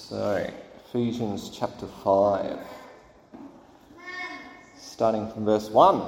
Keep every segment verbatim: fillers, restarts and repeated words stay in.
So, Ephesians chapter five, starting from verse one.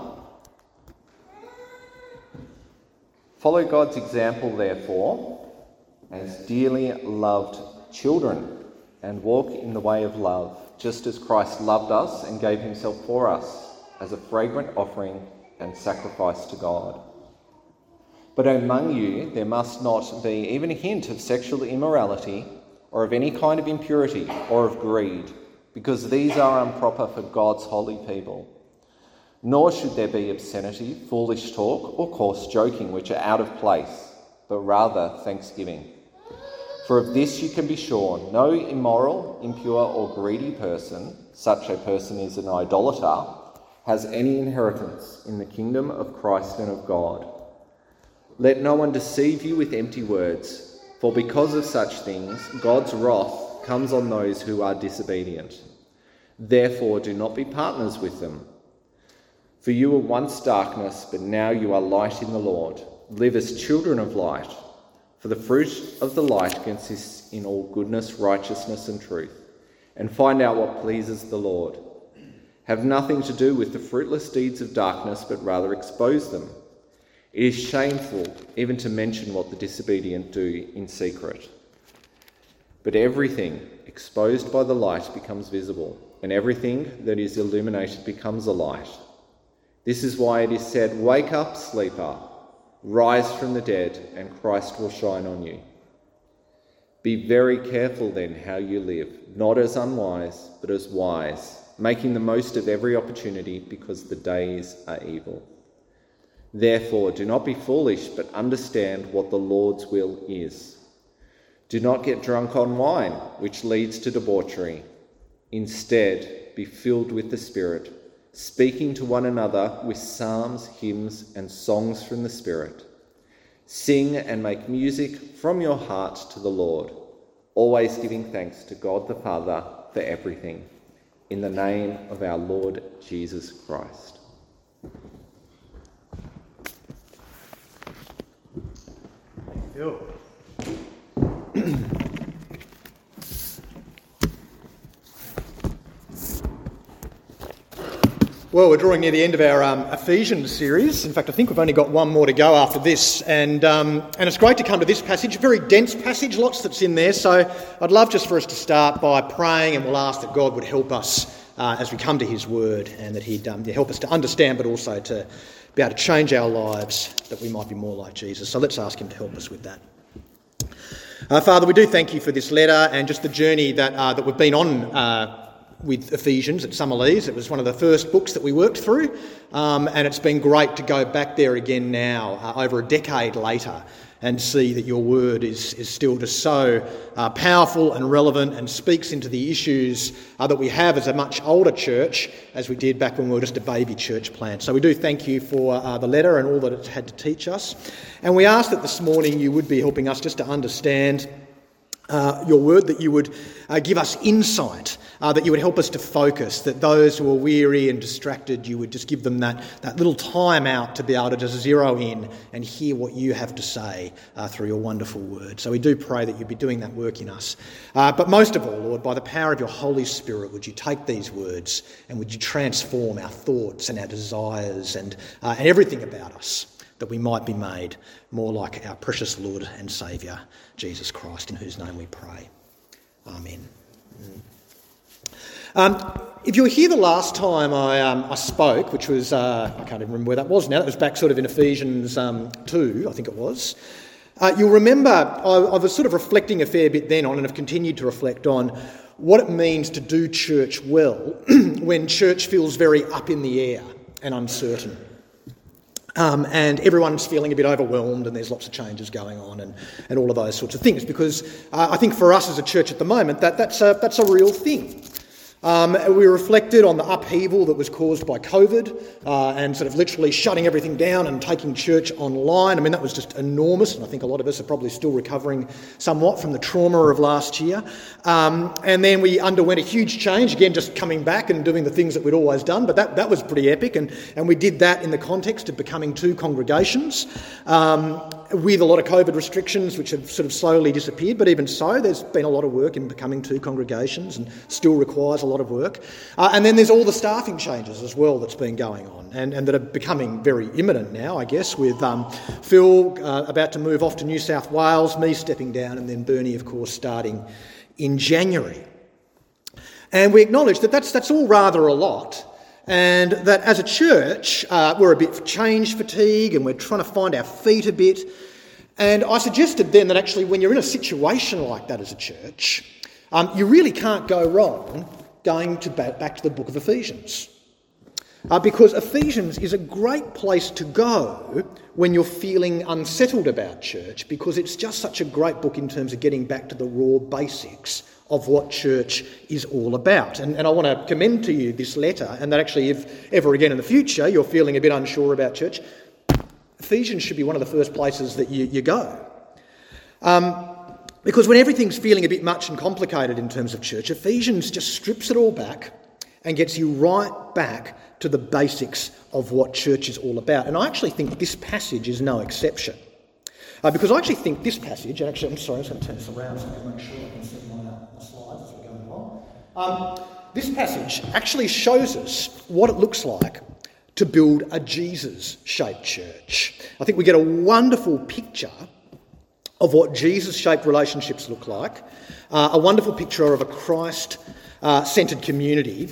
Follow God's example, therefore, as dearly loved children, and walk in the way of love, just as Christ loved us and gave himself for us as a fragrant offering and sacrifice to God. But among you there must not be even a hint of sexual immorality, or of any kind of impurity, or of greed, because these are improper for God's holy people. Nor should there be obscenity, foolish talk, or coarse joking, which are out of place, but rather thanksgiving. For of this you can be sure, no immoral, impure, or greedy person, such a person is an idolater, has any inheritance in the kingdom of Christ and of God. Let no one deceive you with empty words, for because of such things, God's wrath comes on those who are disobedient. Therefore, do not be partners with them. For you were once darkness, but now you are light in the Lord. Live as children of light, for the fruit of the light consists in all goodness, righteousness, and truth. And find out what pleases the Lord. Have nothing to do with the fruitless deeds of darkness, but rather expose them. It is shameful even to mention what the disobedient do in secret. But everything exposed by the light becomes visible, and everything that is illuminated becomes a light. This is why it is said, "Wake up, sleeper, rise from the dead, and Christ will shine on you." Be very careful then how you live, not as unwise, but as wise, making the most of every opportunity, because the days are evil. Therefore, do not be foolish, but understand what the Lord's will is. Do not get drunk on wine, which leads to debauchery. Instead, be filled with the Spirit, speaking to one another with psalms, hymns, and songs from the Spirit. Sing and make music from your heart to the Lord, always giving thanks to God the Father for everything, in the name of our Lord Jesus Christ. Well, we're drawing near the end of our um, Ephesians series. In fact, I think we've only got one more to go after this. And um, and it's great to come to this passage, a very dense passage, lots that's in there. So I'd love just for us to start by praying, and we'll ask that God would help us uh, as we come to his word, and that he'd um, help us to understand, but also to be able to change our lives, that we might be more like Jesus. So let's ask him to help us with that. Uh, Father, we do thank you for this letter and just the journey that uh, that we've been on uh, with Ephesians at Summerlees. It was one of the first books that we worked through, um, and it's been great to go back there again now, uh, over a decade later, and see that your word is, is still just so uh, powerful and relevant, and speaks into the issues uh, that we have as a much older church, as we did back when we were just a baby church plant. So we do thank you for uh, the letter and all that it had to teach us. And we ask that this morning you would be helping us just to understand Uh, your word, that you would uh, give us insight, uh, that you would help us to focus, that those who are weary and distracted, you would just give them that, that little time out to be able to just zero in and hear what you have to say uh, through your wonderful word. So we do pray that you'd be doing that work in us. Uh, but most of all, Lord, by the power of your Holy Spirit, would you take these words and would you transform our thoughts and our desires and, uh, and everything about us, that we might be made more like our precious Lord and Saviour, Jesus Christ, in whose name we pray. Amen. Mm. Um, if you were here the last time I, um, I spoke, which was, uh, I can't even remember where that was now, that was back sort of in Ephesians um, two, I think it was. Uh, you'll remember I, I was sort of reflecting a fair bit then on, and have continued to reflect on, what it means to do church well when church feels very up in the air and uncertain. Um, and everyone's feeling a bit overwhelmed, and there's lots of changes going on, and, and all of those sorts of things. Because uh, I think for us as a church at the moment, that that's a, that's a real thing. Um, we reflected on the upheaval that was caused by COVID uh, and sort of literally shutting everything down and taking church online. I mean, that was just enormous, and I think a lot of us are probably still recovering somewhat from the trauma of last year. Um, and then we underwent a huge change, again, just coming back and doing the things that we'd always done, but that, that was pretty epic, and, and we did that in the context of becoming two congregations. Um, with a lot of COVID restrictions, which have sort of slowly disappeared, but even so, there's been a lot of work in becoming two congregations and still requires a lot of work. Uh, and then there's all the staffing changes as well that's been going on and, and that are becoming very imminent now, I guess, with um, Phil uh, about to move off to New South Wales, me stepping down, and then Bernie, of course, starting in January. And we acknowledge that that's, that's all rather a lot, and that as a church, uh, we're a bit change fatigue and we're trying to find our feet a bit. And I suggested then that actually when you're in a situation like that as a church, um, you really can't go wrong going to back, back to the book of Ephesians. Uh, because Ephesians is a great place to go when you're feeling unsettled about church, because it's just such a great book in terms of getting back to the raw basics of what church is all about. And, and I want to commend to you this letter, and that actually if ever again in the future you're feeling a bit unsure about church, Ephesians should be one of the first places that you, you go. Um, because when everything's feeling a bit much and complicated in terms of church, Ephesians just strips it all back and gets you right back to the basics of what church is all about. And I actually think this passage is no exception. Uh, because I actually think this passage, and actually I'm sorry, I'm just going to turn this around so I can make sure I can see my, uh, my slides as we're going along. Um, this passage actually shows us what it looks like to build a Jesus-shaped church. I think we get a wonderful picture of what Jesus-shaped relationships look like, uh, a wonderful picture of a Christ-centred uh, community.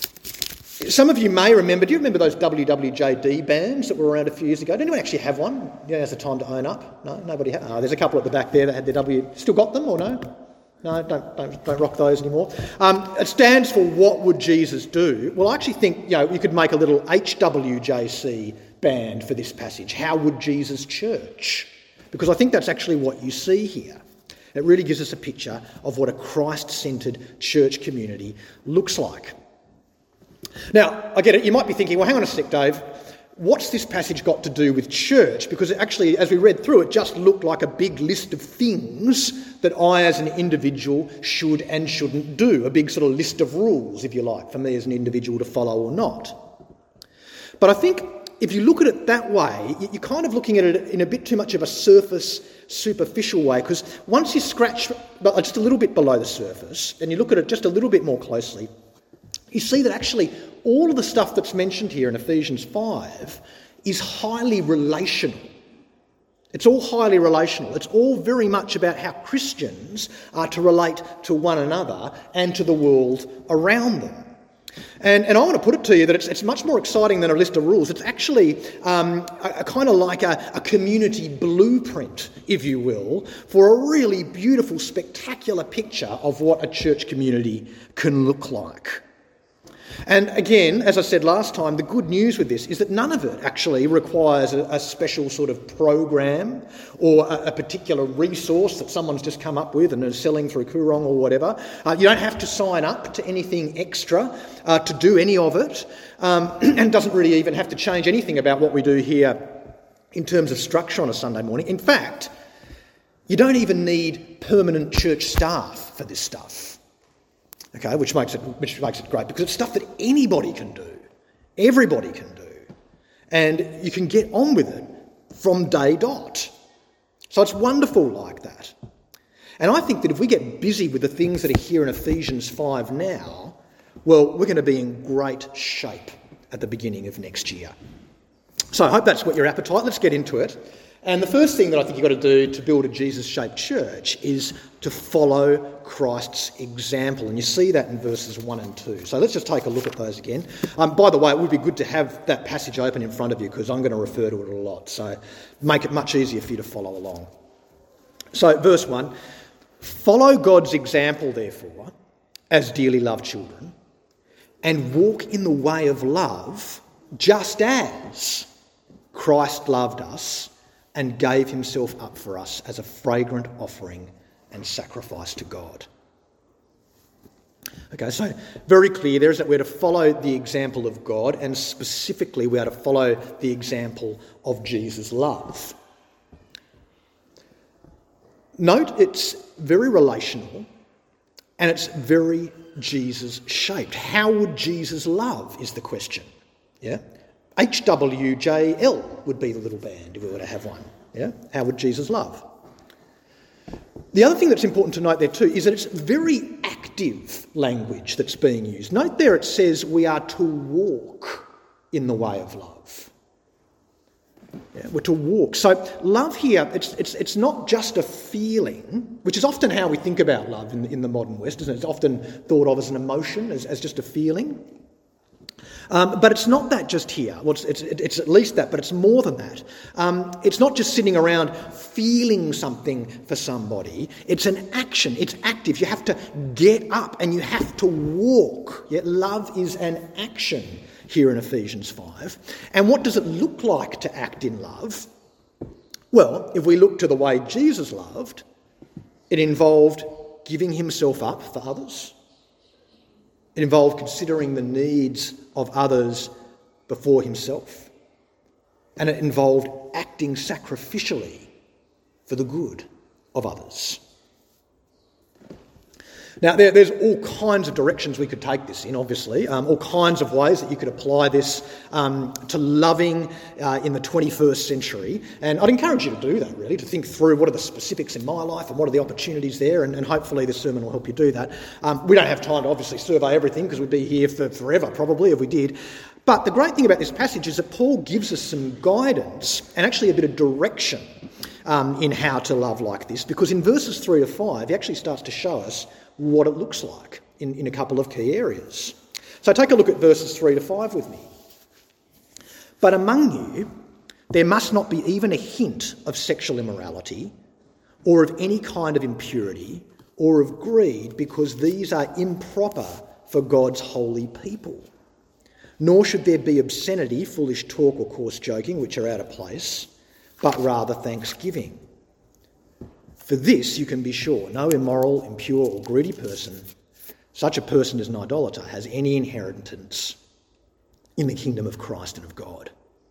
Some of you may remember, do you remember those W W J D bands that were around a few years ago? Did anyone actually have one? Yeah, now's the time to own up. No, nobody had. Oh, there's a couple at the back there that had their W. Still got them or no? No, don't don't, don't rock those anymore. Um, it stands for What Would Jesus Do? Well, I actually think you know you could make a little H W J C band for this passage. How would Jesus church? Because I think that's actually what you see here. It really gives us a picture of what a Christ-centred church community looks like. Now, I get it, you might be thinking, well, hang on a sec, Dave, what's this passage got to do with church? Because it actually, as we read through, it just looked like a big list of things that I as an individual should and shouldn't do, a big sort of list of rules, if you like, for me as an individual to follow or not. But I think if you look at it that way, you're kind of looking at it in a bit too much of a surface, superficial way, because once you scratch just a little bit below the surface and you look at it just a little bit more closely, you see that actually all of the stuff that's mentioned here in Ephesians five is highly relational. It's all highly relational. It's all very much about how Christians are to relate to one another and to the world around them. And, and I want to put it to you that it's, it's much more exciting than a list of rules. It's actually um, a, a kind of like a, a community blueprint, if you will, for a really beautiful, spectacular picture of what a church community can look like. And again, as I said last time, the good news with this is that none of it actually requires a, a special sort of program or a, a particular resource that someone's just come up with and is selling through Koorong or whatever. Uh, you don't have to sign up to anything extra uh, to do any of it, um, and doesn't really even have to change anything about what we do here in terms of structure on a Sunday morning. In fact, you don't even need permanent church staff for this stuff. Okay, which makes it which makes it great because it's stuff that anybody can do, everybody can do, and you can get on with it from day dot. So it's wonderful like that. And I think that if we get busy with the things that are here in Ephesians five now, well, we're going to be in great shape at the beginning of next year. So I hope that's what your appetite. Let's get into it. And the first thing that I think you've got to do to build a Jesus-shaped church is to follow Christ's example. And you see that in verses one and two. So let's just take a look at those again. Um, by the way, it would be good to have that passage open in front of you because I'm going to refer to it a lot. So make it much easier for you to follow along. So verse one, follow God's example, therefore, as dearly loved children, and walk in the way of love, just as Christ loved us and gave himself up for us as a fragrant offering and sacrifice to God. Okay, so very clear there is that we're to follow the example of God, and specifically we are to follow the example of Jesus' love. Note it's very relational and it's very Jesus-shaped. How would Jesus love is the question. Yeah? H W J L would be the little band if we were to have one. Yeah? How would Jesus love? The other thing that's important to note there too is that it's very active language that's being used. Note there it says we are to walk in the way of love. Yeah, we're to walk. So love here, it's it's it's not just a feeling, which is often how we think about love in the, in the modern West, isn't it? It's often thought of as an emotion, as, as just a feeling. Um, but it's not that just here. Well, it's, it's, it's at least that, but it's more than that. Um, it's not just sitting around feeling something for somebody. It's an action. It's active. You have to get up and you have to walk. Yeah? Love is an action here in Ephesians five. And what does it look like to act in love? Well, if we look to the way Jesus loved, it involved giving himself up for others. It involved considering the needs of others before himself. And it involved acting sacrificially for the good of others. Now, there, there's all kinds of directions we could take this in, obviously, um, all kinds of ways that you could apply this um, to loving uh, in the twenty-first century. And I'd encourage you to do that, really, to think through what are the specifics in my life and what are the opportunities there, and, and hopefully this sermon will help you do that. Um, we don't have time to obviously survey everything because we'd be here for forever, probably, if we did. But the great thing about this passage is that Paul gives us some guidance and actually a bit of direction um, in how to love like this, because in verses three to five, he actually starts to show us what it looks like in, in a couple of key areas. So take a look at verses three to five with me. But among you, there must not be even a hint of sexual immorality or of any kind of impurity or of greed, because these are improper for God's holy people. Nor should there be obscenity, foolish talk or coarse joking, which are out of place, but rather thanksgiving. For this you can be sure, no immoral, impure or greedy person, such a person as an idolater, has any inheritance in the kingdom of Christ and of God.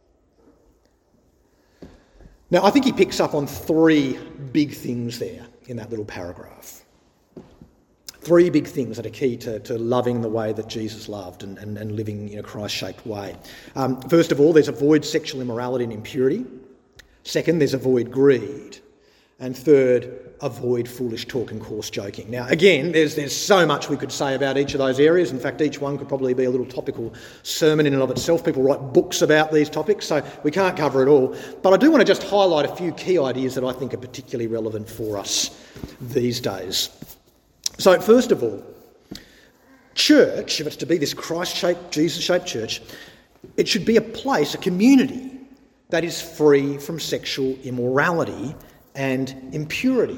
Now, I think he picks up on three big things there in that little paragraph. Three big things that are key to, to loving the way that Jesus loved and, and, and living in a Christ-shaped way. Um, first of all, there's avoid sexual immorality and impurity. Second, there's avoid greed. And third, avoid foolish talk and coarse joking. Now, again, there's there's so much we could say about each of those areas. In fact, each one could probably be a little topical sermon in and of itself. People write books about these topics, so we can't cover it all. But I do want to just highlight a few key ideas that I think are particularly relevant for us these days. So, first of all, church, if it's to be this Christ-shaped, Jesus-shaped church, it should be a place, a community, that is free from sexual immorality and impurity.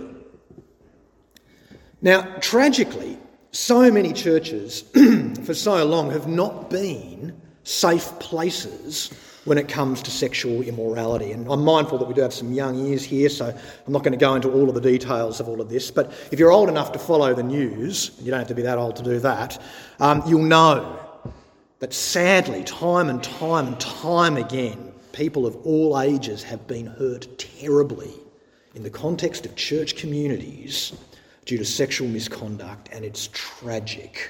Now, tragically, so many churches for so long have not been safe places when it comes to sexual immorality. And I'm mindful that we do have some young ears here, so I'm not going to go into all of the details of all of this. But if you're old enough to follow the news, you don't have to be that old to do that, um, you'll know that sadly, time and time and time again, people of all ages have been hurt terribly in the context of church communities due to sexual misconduct, and it's tragic.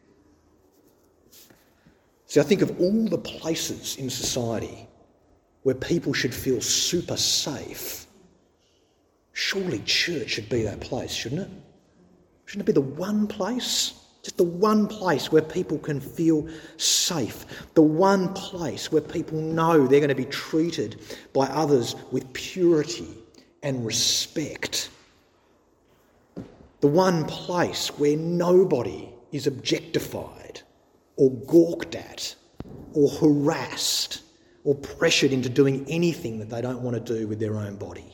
See, I think of all the places in society where people should feel super safe, surely church should be that place, shouldn't it? Shouldn't it be the one place? Just the one place where people can feel safe. The one place where people know they're going to be treated by others with purity and respect. The one place where nobody is objectified or gawked at or harassed or pressured into doing anything that they don't want to do with their own body.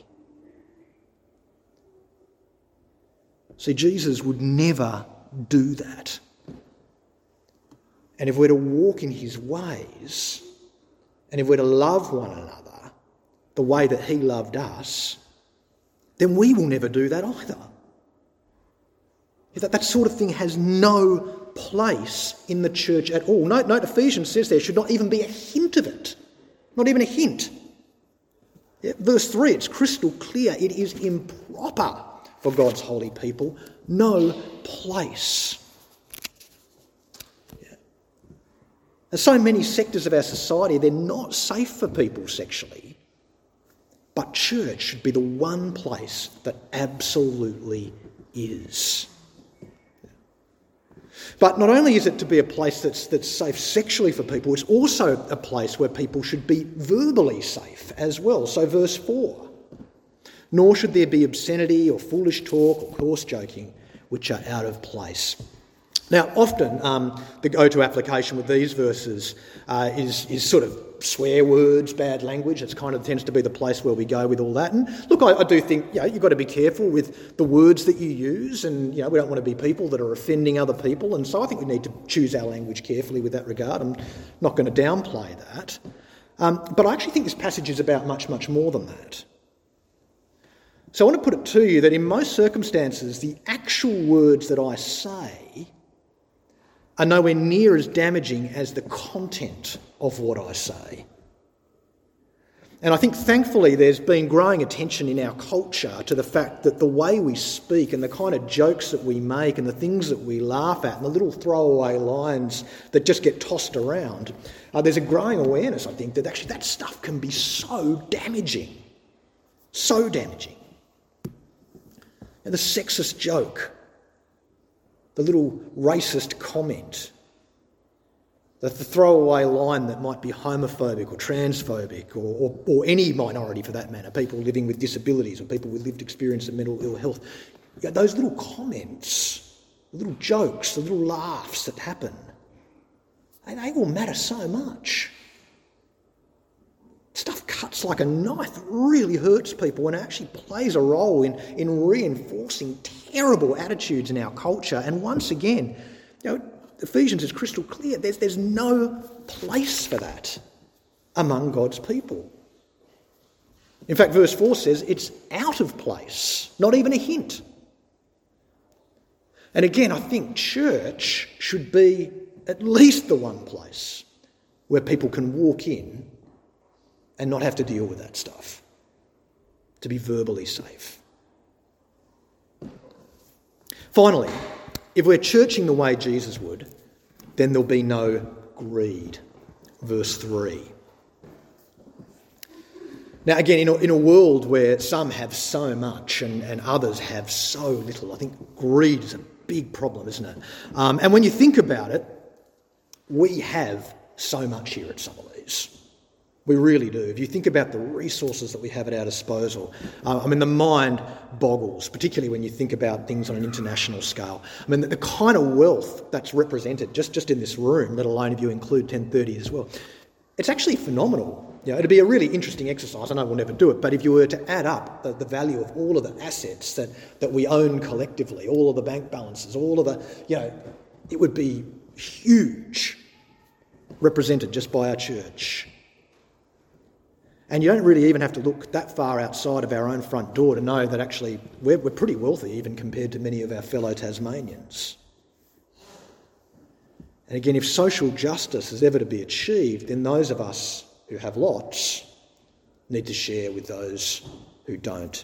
See, Jesus would never do that. And if we're to walk in his ways, and if we're to love one another the way that he loved us, then we will never do that either. That, that sort of thing has no place in the church at all. Note, note Ephesians says there should not even be a hint of it. Not even a hint. Yeah, verse three, it's crystal clear. It is improper for God's holy people. No place. Yeah. And so many sectors of our society, they're not safe for people sexually. But church should be the one place that absolutely is. But not only is it to be a place that's, that's safe sexually for people, it's also a place where people should be verbally safe as well. So verse four, nor should there be obscenity or foolish talk or coarse joking, which are out of place. Now, often um, the go-to application with these verses uh, is, is sort of swear words, bad language. It kind of tends to be the place where we go with all that. And look, I, I do think, you know, you've got to be careful with the words that you use, and, you know, we don't want to be people that are offending other people. And so I think we need to choose our language carefully with that regard. I'm not going to downplay that. Um, but I actually think this passage is about much, much more than that. So I want to put it to you that in most circumstances, the actual words that I say are nowhere near as damaging as the content of what I say. And I think thankfully there's been growing attention in our culture to the fact that the way we speak and the kind of jokes that we make and the things that we laugh at and the little throwaway lines that just get tossed around, uh, there's a growing awareness, I think, that actually that stuff can be so damaging. So damaging. And the sexist joke, the little racist comment, the, the throwaway line that might be homophobic or transphobic or, or, or any minority for that matter, people living with disabilities or people with lived experience of mental ill health. You know, those little comments, the little jokes, the little laughs that happen, they, they all matter so much. Stuff cuts like a knife. It really hurts people and actually plays a role in, in reinforcing terrible attitudes in our culture. And once again, you know, Ephesians is crystal clear. There's, there's no place for that among God's people. In fact, verse four says it's out of place, not even a hint. And again, I think church should be at least the one place where people can walk in and not have to deal with that stuff, to be verbally safe. Finally, if we're churching the way Jesus would, then there'll be no greed. Verse three. Now again, in a, in a world where some have so much and, and others have so little, I think greed is a big problem, isn't it? Um, and when you think about it, we have so much here at Summerlees. We really do. If you think about the resources that we have at our disposal, uh, I mean, the mind boggles, particularly when you think about things on an international scale. I mean, the, the kind of wealth that's represented just, just in this room, let alone if you include ten thirty as well, it's actually phenomenal. You know, it'd be a really interesting exercise. I know we'll never do it, but if you were to add up the, the value of all of the assets that, that we own collectively, all of the bank balances, all of the, you know, it would be huge, represented just by our church. And you don't really even have to look that far outside of our own front door to know that actually we're, we're pretty wealthy even compared to many of our fellow Tasmanians. And again, if social justice is ever to be achieved, then those of us who have lots need to share with those who don't.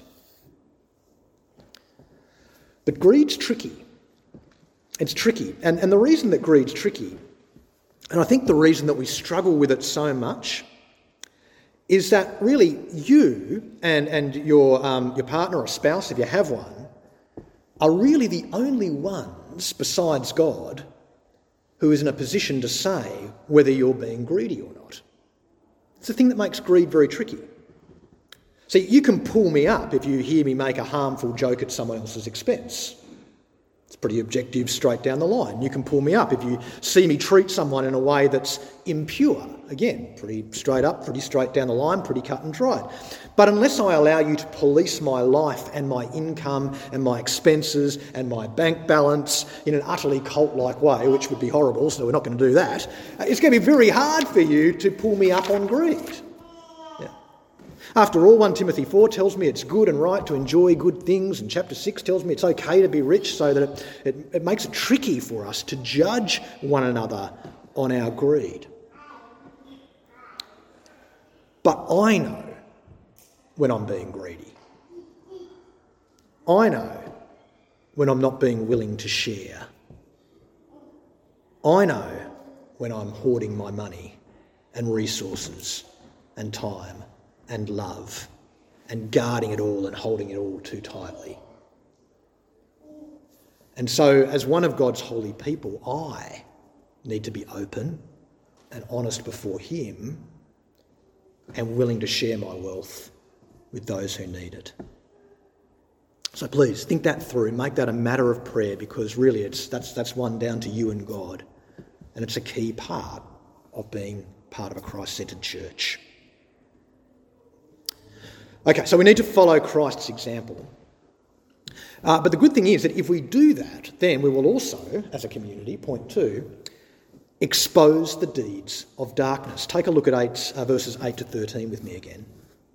But greed's tricky. It's tricky. And, and the reason that greed's tricky, and I think the reason that we struggle with it so much, is that really you and, and your, um, your partner or spouse, if you have one, are really the only ones besides God who is in a position to say whether you're being greedy or not. It's the thing that makes greed very tricky. See, you can pull me up if you hear me make a harmful joke at someone else's expense. It's pretty objective, straight down the line. You can pull me up if you see me treat someone in a way that's impure. Again, pretty straight up, pretty straight down the line, pretty cut and dried. But unless I allow you to police my life and my income and my expenses and my bank balance in an utterly cult-like way, which would be horrible, so we're not going to do that, it's going to be very hard for you to pull me up on greed. Yeah. After all, First Timothy four tells me it's good and right to enjoy good things, and chapter six tells me it's okay to be rich, so that it, it, it makes it tricky for us to judge one another on our greed. But I know when I'm being greedy. I know when I'm not being willing to share. I know when I'm hoarding my money and resources and time and love and guarding it all and holding it all too tightly. And so, as one of God's holy people, I need to be open and honest before him and willing to share my wealth with those who need it. So please, think that through. Make that a matter of prayer, because really it's that's that's one down to you and God. And it's a key part of being part of a Christ-centred church. Okay, so we need to follow Christ's example. Uh, but the good thing is that if we do that, then we will also, as a community, point two, expose the deeds of darkness. Take a look at eight, uh, verses eight to thirteen with me again.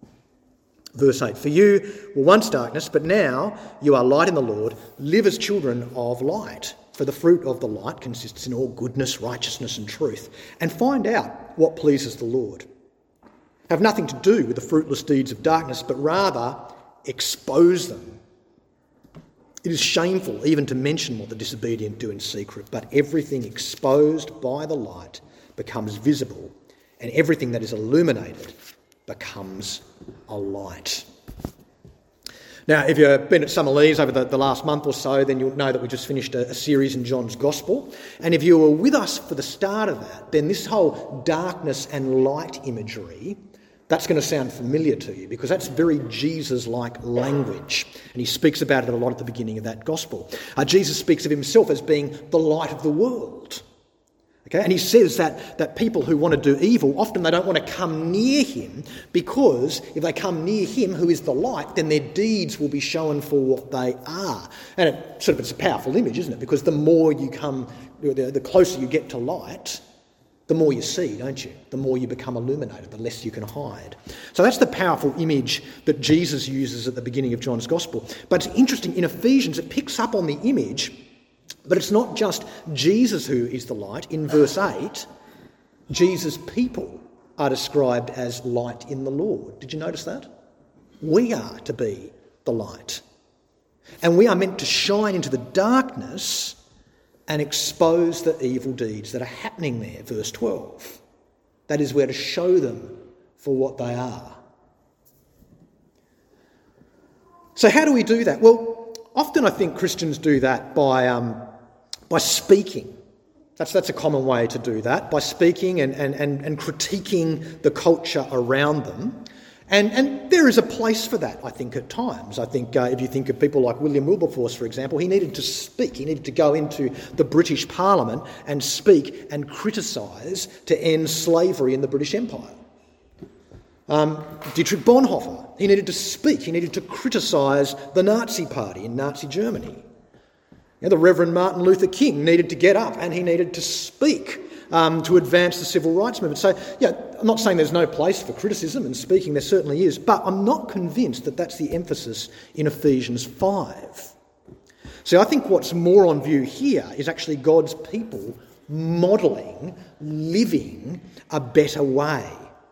Verse eight, for you were once darkness, but now you are light in the Lord. Live as children of light. For the fruit of the light consists in all goodness, righteousness and truth. And find out what pleases the Lord. Have nothing to do with the fruitless deeds of darkness, but rather expose them. It is shameful even to mention what the disobedient do in secret, but everything exposed by the light becomes visible, and everything that is illuminated becomes a light. Now, if you've been at Summerlees over the, the last month or so, then you'll know that we just finished a, a series in John's Gospel. And if you were with us for the start of that, then this whole darkness and light imagery, that's going to sound familiar to you, because that's very Jesus-like language. And he speaks about it a lot at the beginning of that Gospel. Uh, Jesus speaks of himself as being the light of the world. Okay, and he says that, that people who want to do evil, often they don't want to come near him, because if they come near him, who is the light, then their deeds will be shown for what they are. And it sort of it's a powerful image, isn't it? Because the more you come, the, the closer you get to light, the more you see, don't you? The more you become illuminated, the less you can hide. So that's the powerful image that Jesus uses at the beginning of John's Gospel. But it's interesting, in Ephesians, it picks up on the image. But it's not just Jesus who is the light. In verse eight, Jesus' people are described as light in the Lord. Did you notice that? We are to be the light. And we are meant to shine into the darkness and expose the evil deeds that are happening there. Verse twelve. That is, we're to show them for what they are. So how do we do that? Well, often I think Christians do that by um, by speaking. That's that's a common way to do that, by speaking and, and, and, and critiquing the culture around them. And, and there is a place for that, I think, at times. I think uh, if you think of people like William Wilberforce, for example, he needed to speak. He needed to go into the British Parliament and speak and criticise to end slavery in the British Empire. Um, Dietrich Bonhoeffer, he needed to speak. He needed to criticise the Nazi Party in Nazi Germany. You know, the Reverend Martin Luther King needed to get up and he needed to speak um, to advance the civil rights movement. So, yeah, I'm not saying there's no place for criticism and speaking, there certainly is, but I'm not convinced that that's the emphasis in Ephesians five. So I think what's more on view here is actually God's people modelling, living a better way.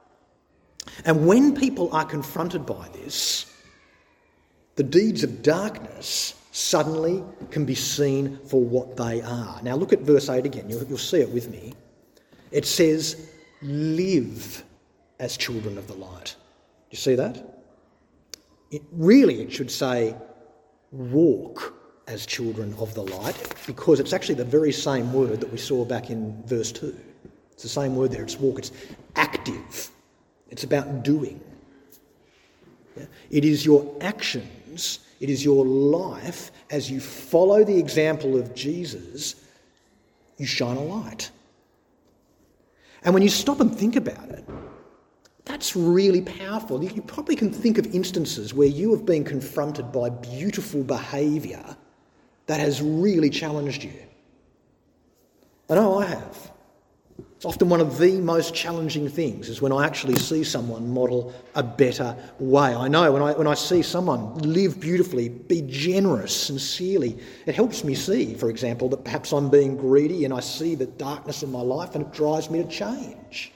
And when people are confronted by this, the deeds of darkness suddenly can be seen for what they are. Now look at verse eight again, you'll, you'll see it with me. It says, live as children of the light. Do you see that? It, really it should say, walk as children of the light, because it's actually the very same word that we saw back in verse two. It's the same word there, it's walk, it's active. It's about doing. Yeah? It is your actions, it is your life, as you follow the example of Jesus, you shine a light. And when you stop and think about it, that's really powerful. You probably can think of instances where you have been confronted by beautiful behaviour that has really challenged you. I know I have. It's often one of the most challenging things is when I actually see someone model a better way. I know when I when I see someone live beautifully, be generous, sincerely, it helps me see, for example, that perhaps I'm being greedy and I see the darkness in my life and it drives me to change.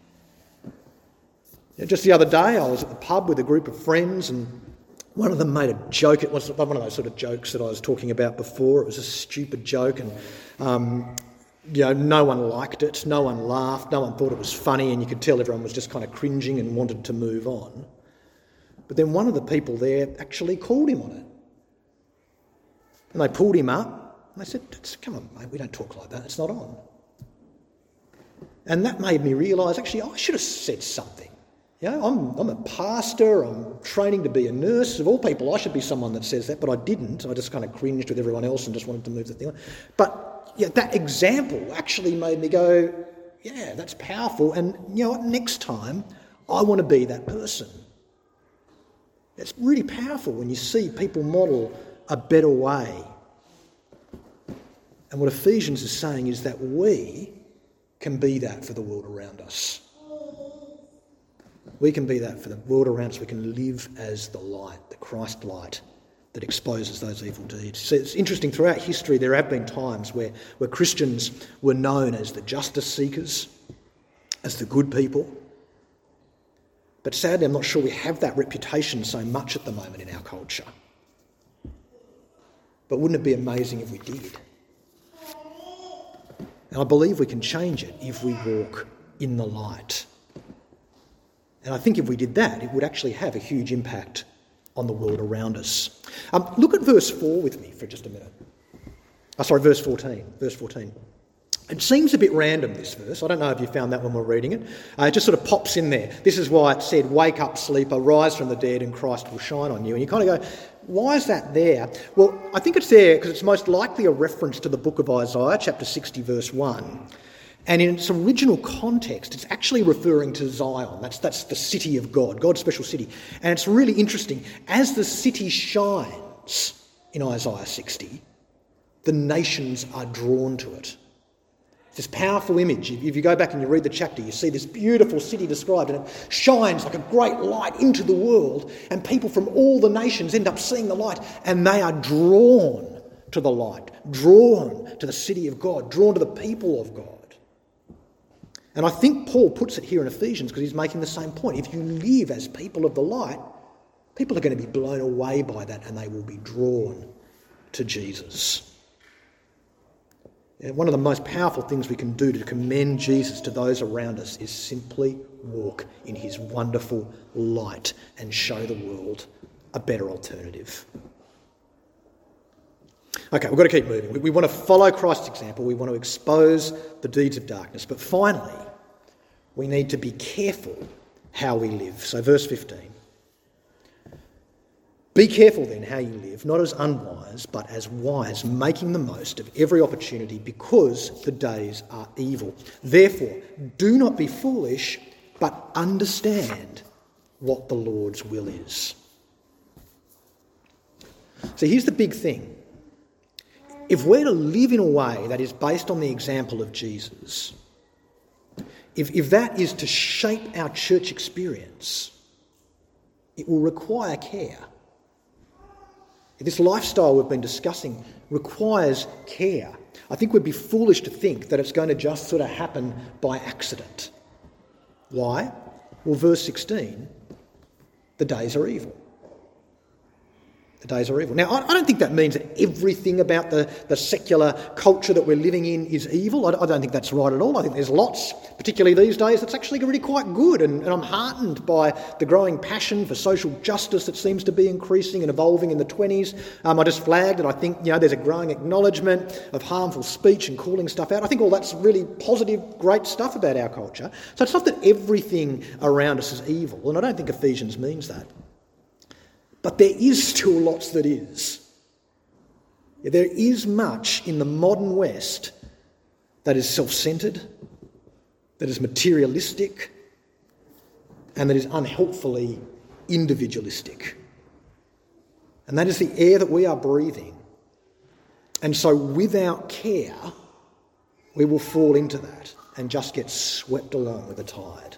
Just the other day I was at the pub with a group of friends and one of them made a joke. It was one of those sort of jokes that I was talking about before. It was a stupid joke and um, you know, no one liked it, no one laughed, no one thought it was funny, and you could tell everyone was just kind of cringing and wanted to move on. But then one of the people there actually called him on it. And they pulled him up and they said, come on, mate, we don't talk like that, it's not on. And that made me realise, actually, I should have said something. You know, I'm, I'm a pastor, I'm training to be a nurse. Of all people, I should be someone that says that, but I didn't. I just kind of cringed with everyone else and just wanted to move the thing on. But yeah, that example actually made me go, yeah, that's powerful. And you know what, next time, I want to be that person. It's really powerful when you see people model a better way. And what Ephesians is saying is that we can be that for the world around us. We can be that for the world around us. We can live as the light, the Christ light that exposes those evil deeds. So it's interesting, throughout history there have been times where, where Christians were known as the justice seekers, as the good people. But sadly, I'm not sure we have that reputation so much at the moment in our culture. But wouldn't it be amazing if we did? And I believe we can change it if we walk in the light. And I think if we did that, it would actually have a huge impact on the world around us. Um, look at verse four with me for just a minute. Oh, sorry, verse fourteen. Verse fourteen. It seems a bit random, this verse. I don't know if you found that when we're reading it. Uh, it just sort of pops in there. This is why it said, wake up, sleeper, rise from the dead and Christ will shine on you. And you kind of go, why is that there? Well, I think it's there because it's most likely a reference to the book of Isaiah, chapter sixty, verse one. And in its original context, it's actually referring to Zion. That's, that's the city of God, God's special city. And it's really interesting. As the city shines in Isaiah sixty, the nations are drawn to it. This powerful image. If you go back and you read the chapter, you see this beautiful city described, and it shines like a great light into the world, and people from all the nations end up seeing the light, and they are drawn to the light, drawn to the city of God, drawn to the people of God. And I think Paul puts it here in Ephesians because he's making the same point. If you live as people of the light, people are going to be blown away by that, and they will be drawn to Jesus. One of the most powerful things we can do to commend Jesus to those around us is simply walk in his wonderful light and show the world a better alternative. Okay, we've got to keep moving. We, we want to follow Christ's example. We want to expose the deeds of darkness. But finally, we need to be careful how we live. So verse fifteen. Be careful then how you live, not as unwise, but as wise, making the most of every opportunity because the days are evil. Therefore, do not be foolish, but understand what the Lord's will is. So here's the big thing. If we're to live in a way that is based on the example of Jesus, if, if that is to shape our church experience, it will require care. This lifestyle we've been discussing requires care. I think we'd be foolish to think that it's going to just sort of happen by accident. Why? Well, verse sixteen, the days are evil. The days are evil. Now, I don't think that means that everything about the, the secular culture that we're living in is evil. I don't think that's right at all. I think there's lots, particularly these days, that's actually really quite good. And, and I'm heartened by the growing passion for social justice that seems to be increasing and evolving in the twenties. Um, I just flagged that I think, you know, there's a growing acknowledgement of harmful speech and calling stuff out. I think all that's really positive, great stuff about our culture. So it's not that everything around us is evil, and I don't think Ephesians means that. But there is still lots that is. There is much in the modern West that is self-centred, that is materialistic, and that is unhelpfully individualistic. And that is the air that we are breathing. And so without care, we will fall into that and just get swept along with the tide.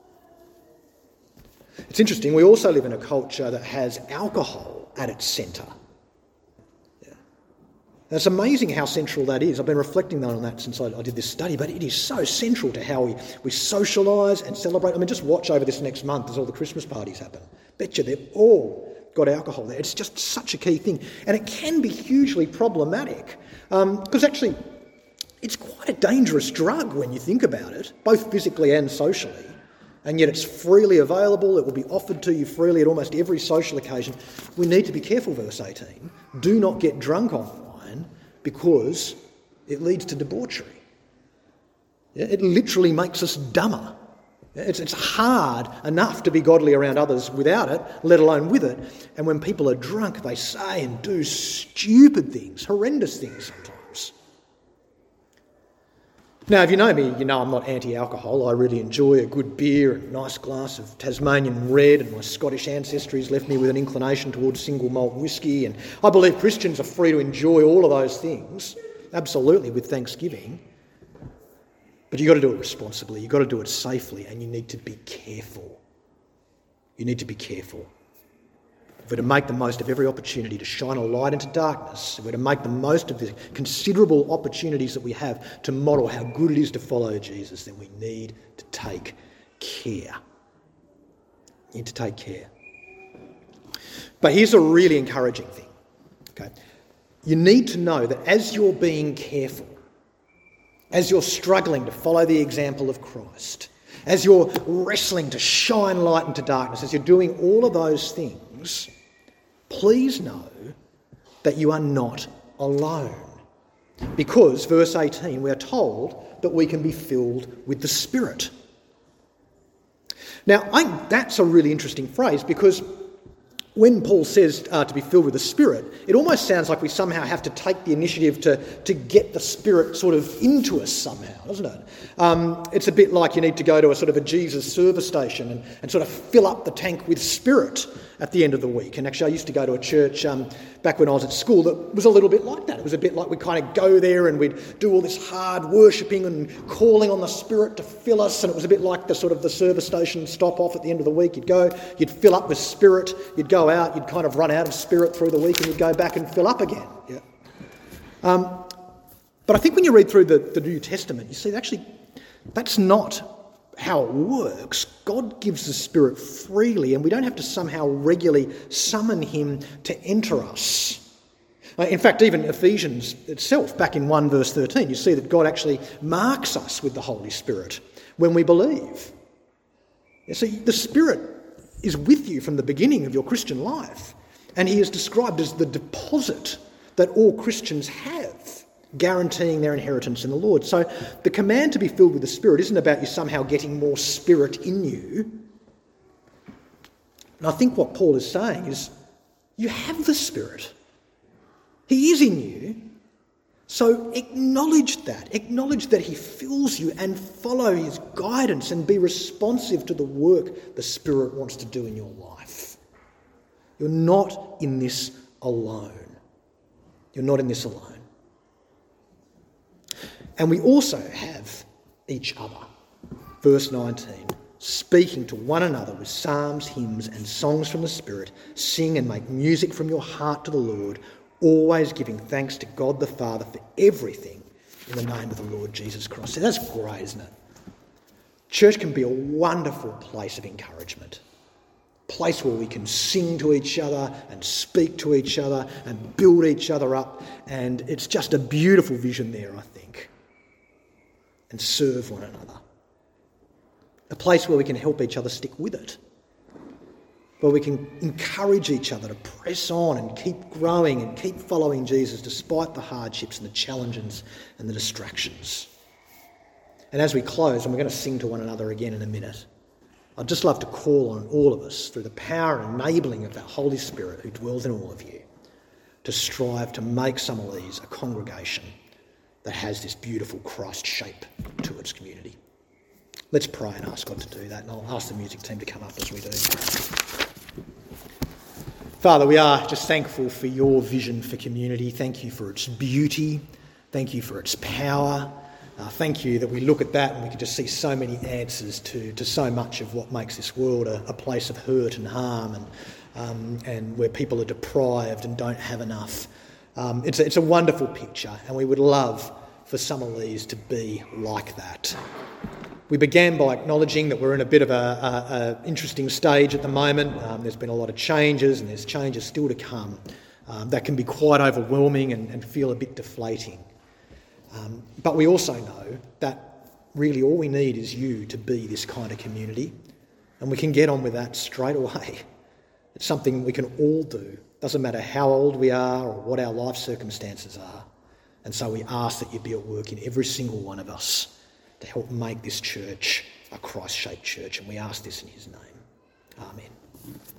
It's interesting, we also live in a culture that has alcohol at its centre. Yeah. And it's amazing how central that is. I've been reflecting on that since I, I did this study, but it is so central to how we, we socialise and celebrate. I mean, just watch over this next month as all the Christmas parties happen. Betcha they've all got alcohol there. It's just such a key thing. And it can be hugely problematic because um, actually it's quite a dangerous drug when you think about it, both physically and socially. and yet it's freely available. It will be offered to you freely at almost every social occasion. We need to be careful, verse eighteen. Do not get drunk on wine because it leads to debauchery. Yeah, it literally makes us dumber. It's, it's hard enough to be godly around others without it, let alone with it. And when people are drunk, they say and do stupid things, horrendous things sometimes. Now, if you know me, you know I'm not anti-alcohol. I really enjoy a good beer and a nice glass of Tasmanian red, and my Scottish ancestry has left me with an inclination towards single malt whisky. And I believe Christians are free to enjoy all of those things, absolutely, with thanksgiving. But you've got to do it responsibly, you've got to do it safely, and you need to be careful. You need to be careful. If we're to make the most of every opportunity to shine a light into darkness, if we're to make the most of the considerable opportunities that we have to model how good it is to follow Jesus, then we need to take care. You need to take care. But here's a really encouraging thing. Okay? You need to know that as you're being careful, as you're struggling to follow the example of Christ, as you're wrestling to shine light into darkness, as you're doing all of those things, please know that you are not alone. Because, verse eighteen, we are told that we can be filled with the Spirit. Now, I think that's a really interesting phrase, because when Paul says uh, to be filled with the Spirit, it almost sounds like we somehow have to take the initiative to, to get the Spirit sort of into us somehow, doesn't it? Um, it's a bit like you need to go to a sort of a Jesus service station and, and sort of fill up the tank with Spirit at the end of the week. And actually I used to go to a church um, back when I was at school that was a little bit like that. It was a bit like we'd kind of go there and we'd do all this hard worshipping and calling on the Spirit to fill us, and it was a bit like the sort of the service station stop off at the end of the week. You'd go, you'd fill up with Spirit, you'd go out, you'd kind of run out of Spirit through the week, and you'd go back and fill up again. Yeah. Um, but I think when you read through the, the New Testament, you see actually that's not how it works. God gives the Spirit freely, and we don't have to somehow regularly summon him to enter us. In fact, even Ephesians itself, back in one verse thirteen, you see that God actually marks us with the Holy Spirit when we believe. You see, the Spirit is with you from the beginning of your Christian life, and he is described as the deposit that all Christians have, guaranteeing their inheritance in the Lord. So the command to be filled with the Spirit isn't about you somehow getting more Spirit in you. And I think what Paul is saying is, you have the Spirit. He is in you. So acknowledge that. Acknowledge that he fills you and follow his guidance and be responsive to the work the Spirit wants to do in your life. You're not in this alone. You're not in this alone. And we also have each other. Verse nineteen, speaking to one another with psalms, hymns and songs from the Spirit, sing and make music from your heart to the Lord, always giving thanks to God the Father for everything in the name of the Lord Jesus Christ. So that's great, isn't it? Church can be a wonderful place of encouragement. A place where we can sing to each other and speak to each other and build each other up. And it's just a beautiful vision there, I think. And serve one another. A place where we can help each other stick with it. Where we can encourage each other to press on and keep growing and keep following Jesus despite the hardships and the challenges and the distractions. And as we close, and we're going to sing to one another again in a minute, I'd just love to call on all of us through the power and enabling of that Holy Spirit who dwells in all of you to strive to make Summerlees a congregation that has this beautiful Christ shape to its community. Let's pray and ask God to do that, and I'll ask the music team to come up as we do. Father, we are just thankful for your vision for community. Thank you for its beauty. Thank you for its power. Uh, thank you that we look at that and we can just see so many answers to, to so much of what makes this world a, a place of hurt and harm, and um, and where people are deprived and don't have enough. Um, it's, a, it's a wonderful picture, and we would love for Summerlees to be like that. We began by acknowledging that we're in a bit of a, a, a interesting stage at the moment. Um, there's been a lot of changes, and there's changes still to come. Um, that can be quite overwhelming and, and feel a bit deflating. Um, but we also know that really all we need is you to be this kind of community, And we can get on with that straight away. It's something we can all do. Doesn't matter how old we are or what our life circumstances are. And so we ask that you be at work in every single one of us to help make this church a Christ-shaped church. And we ask this in his name. Amen.